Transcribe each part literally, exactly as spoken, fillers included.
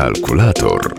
Kalkulator.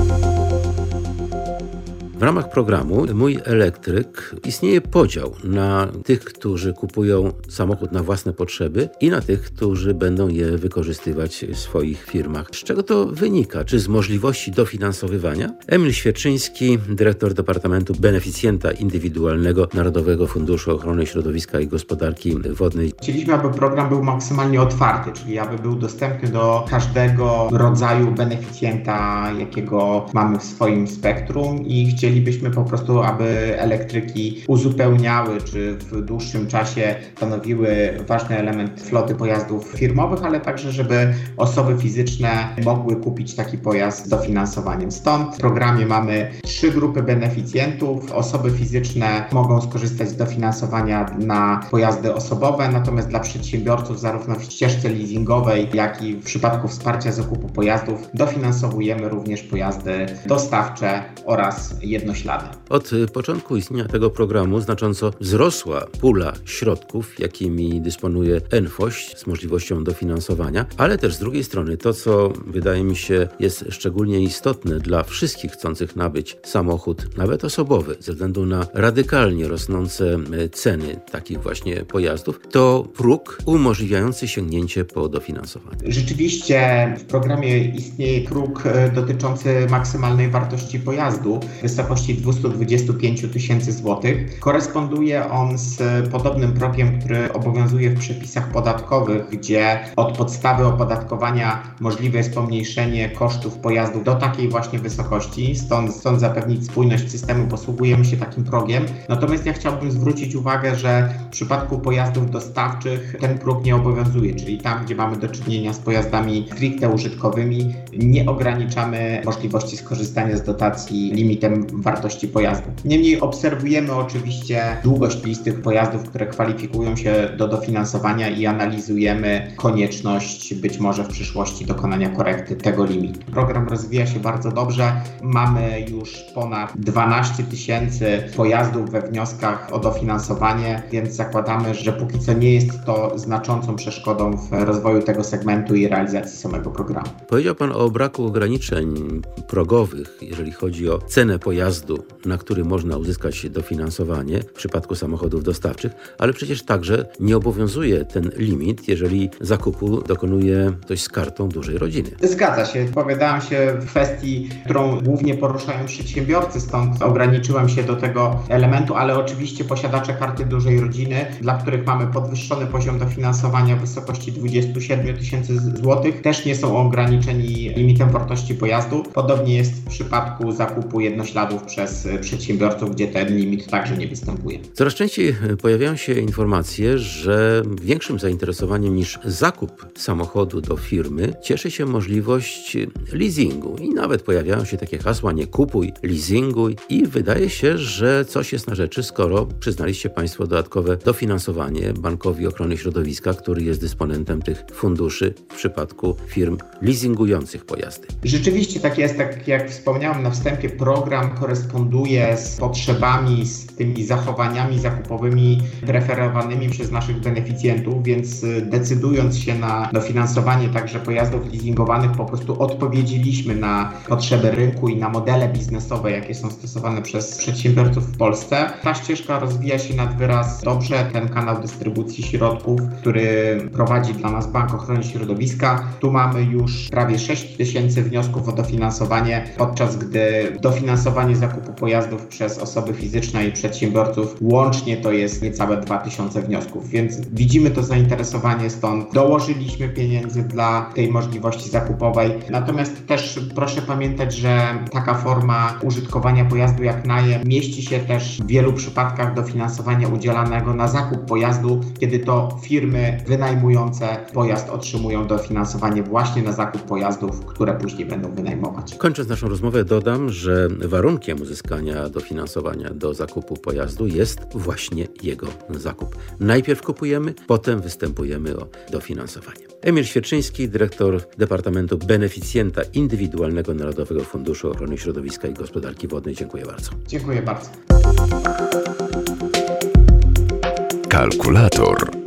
W ramach programu Mój Elektryk istnieje podział na tych, którzy kupują samochód na własne potrzeby i na tych, którzy będą je wykorzystywać w swoich firmach. Z czego to wynika? Czy z możliwości dofinansowywania? Emil Świerczyński, dyrektor Departamentu Beneficjenta Indywidualnego Narodowego Funduszu Ochrony Środowiska i Gospodarki Wodnej. Chcieliśmy, aby program był maksymalnie otwarty, czyli aby był dostępny do każdego rodzaju beneficjenta, jakiego mamy w swoim spektrum, i chcieliśmy Chcielibyśmy po prostu, aby elektryki uzupełniały, czy w dłuższym czasie stanowiły ważny element floty pojazdów firmowych, ale także, żeby osoby fizyczne mogły kupić taki pojazd z dofinansowaniem. Stąd w programie mamy trzy grupy beneficjentów. Osoby fizyczne mogą skorzystać z dofinansowania na pojazdy osobowe, natomiast dla przedsiębiorców zarówno w ścieżce leasingowej, jak i w przypadku wsparcia zakupu pojazdów dofinansowujemy również pojazdy dostawcze oraz jednośladne. Od początku istnienia tego programu znacząco wzrosła pula środków, jakimi dysponuje Enfoś z możliwością dofinansowania, ale też z drugiej strony to, co wydaje mi się jest szczególnie istotne dla wszystkich chcących nabyć samochód, nawet osobowy, ze względu na radykalnie rosnące ceny takich właśnie pojazdów, to próg umożliwiający sięgnięcie po dofinansowanie. Rzeczywiście w programie istnieje próg dotyczący maksymalnej wartości pojazdu w wysokości dwieście dwadzieścia pięć tysięcy złotych. Koresponduje on z podobnym progiem, który obowiązuje w przepisach podatkowych, gdzie od podstawy opodatkowania możliwe jest pomniejszenie kosztów pojazdów do takiej właśnie wysokości. Stąd, stąd zapewnić spójność systemu posługujemy się takim progiem. Natomiast ja chciałbym zwrócić uwagę, że w przypadku pojazdów dostawczych ten próg nie obowiązuje, czyli tam, gdzie mamy do czynienia z pojazdami stricte użytkowymi, nie ograniczamy możliwości skorzystania z dotacji limitem wartości pojazdu. Niemniej obserwujemy oczywiście długość listy tych pojazdów, które kwalifikują się do dofinansowania, i analizujemy konieczność być może w przyszłości dokonania korekty tego limitu. Program rozwija się bardzo dobrze. Mamy już ponad dwanaście tysięcy pojazdów we wnioskach o dofinansowanie, więc zakładamy, że póki co nie jest to znaczącą przeszkodą w rozwoju tego segmentu i realizacji samego programu. Powiedział Pan o braku ograniczeń progowych, jeżeli chodzi o cenę pojazdu, na który można uzyskać dofinansowanie w przypadku samochodów dostawczych, ale przecież także nie obowiązuje ten limit, jeżeli zakupu dokonuje ktoś z kartą dużej rodziny. Zgadza się. Wypowiadałem się w kwestii, którą głównie poruszają przedsiębiorcy, stąd ograniczyłem się do tego elementu, ale oczywiście posiadacze karty dużej rodziny, dla których mamy podwyższony poziom dofinansowania w wysokości dwadzieścia siedem tysięcy złotych, też nie są ograniczeni limitem wartości pojazdu. Podobnie jest w przypadku zakupu jednośladów przez przedsiębiorców, gdzie ten limit także nie występuje. Coraz częściej pojawiają się informacje, że większym zainteresowaniem niż zakup samochodu do firmy cieszy się możliwość leasingu, i nawet pojawiają się takie hasła: nie kupuj, leasinguj, i wydaje się, że coś jest na rzeczy, skoro przyznaliście Państwo dodatkowe dofinansowanie Bankowi Ochrony Środowiska, który jest dysponentem tych funduszy w przypadku firm leasingujących pojazdy. Rzeczywiście tak jest, tak jak wspomniałem na wstępie, program koresponduje z potrzebami, z tymi zachowaniami zakupowymi preferowanymi przez naszych beneficjentów, więc decydując się na dofinansowanie także pojazdów leasingowanych, po prostu odpowiedzieliśmy na potrzeby rynku i na modele biznesowe, jakie są stosowane przez przedsiębiorców w Polsce. Ta ścieżka rozwija się nad wyraz dobrze. Ten kanał dystrybucji środków, który prowadzi dla nas Bank Ochrony Środowiska, tu mamy już prawie sześć tysięcy wniosków o dofinansowanie, podczas gdy dofinansowanie zakupu pojazdów przez osoby fizyczne i przedsiębiorców łącznie to jest niecałe dwa tysiące wniosków, więc widzimy to zainteresowanie, stąd dołożyliśmy pieniędzy dla tej możliwości zakupowej. Natomiast też proszę pamiętać, że taka forma użytkowania pojazdu jak najem mieści się też w wielu przypadkach dofinansowania udzielanego na zakup pojazdu, kiedy to firmy wynajmujące pojazd otrzymują dofinansowanie właśnie na zakup pojazdów, które później będą wynajmować. Kończąc naszą rozmowę, dodam, że warunkiem uzyskania dofinansowania do zakupu pojazdu jest właśnie jego zakup. Najpierw kupujemy, potem występujemy o dofinansowanie. Emil Świerczyński, dyrektor Departamentu Beneficjenta Indywidualnego Narodowego Funduszu Ochrony Środowiska i Gospodarki Wodnej. Dziękuję bardzo. Dziękuję bardzo. Kalkulator.